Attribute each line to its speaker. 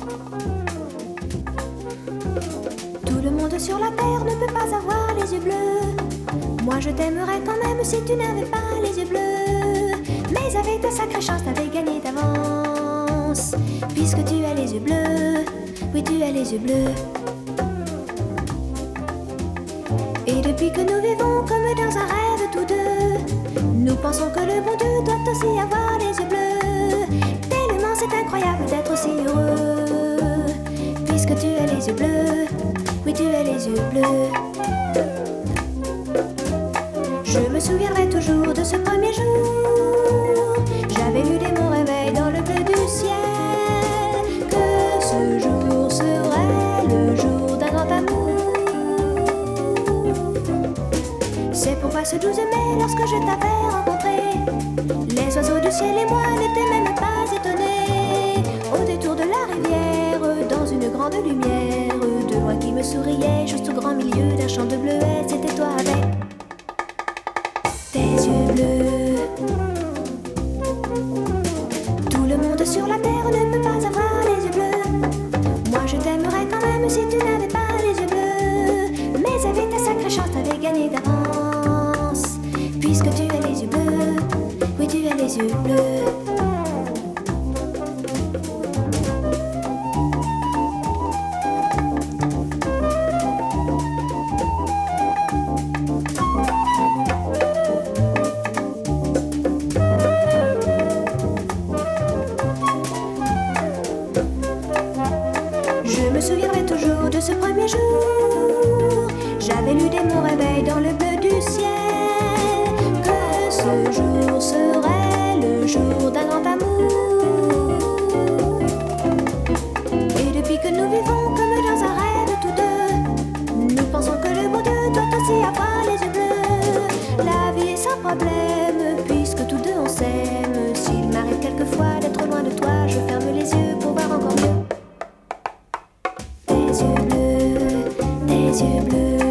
Speaker 1: Tout le monde sur la terre ne peut pas avoir les yeux bleus. Moi je t'aimerais quand même si tu n'avais pas les yeux bleus. Mais avec ta sacrée chance t'avais gagné d'avance, puisque tu as les yeux bleus. Oui, tu as les yeux bleus. Et depuis que nous vivons comme dans un rêve tous deux, nous pensons que le bon Dieu doit aussi avoir les yeux bleus. Tellement c'est incroyable d'être aussi heureux, puisque tu as les yeux bleus. Oui, tu as les yeux bleus. Je me souviendrai toujours de ce premier jour. J'avais lu dès mon réveil dans le bleu du ciel que ce jour serait le jour d'un grand amour. C'est pourquoi ce 12 mai, lorsque je t'avais rencontré, les oiseaux du ciel et moi n'étaient même pas étonnés. Au détour de la rivière, dans une grande lumière, de loin qui me souriait, juste au grand milieu d'un champ de bleuets, c'était toi avec tes yeux bleus. Tout le monde sur la terre ne peut pas avoir les yeux bleus. Moi je t'aimerais quand même si tu n'avais pas les yeux bleus. Mais avec ta sacrée chance t'avais gagné d'avance, puisque tu as les yeux bleus. Oui, tu as les yeux bleus. Je me souviendrai toujours de ce premier jour. J'avais lu dès mon réveil dans le bleu du ciel que ce jour serait le jour d'un grand amour. Et depuis que nous vivons comme dans un rêve tous deux, nous pensons que le bon Dieu doit aussi avoir les yeux bleus. La vie est sans problème, puisque tous deux on s'aime. S'il m'arrive quelquefois d'être loin de toi, je ferme les yeux pour voir encore mieux. Tes yeux bleus, tes yeux bleus.